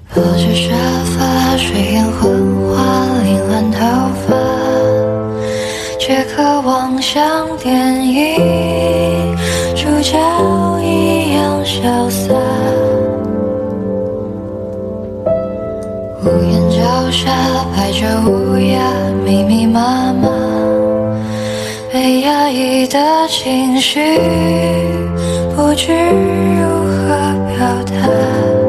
抱着沙发，睡眼昏花，凌乱头发，却渴望像电影主角一样潇洒。屋檐脚下排着乌鸦，密密麻麻，被压抑的情绪不知如何表达。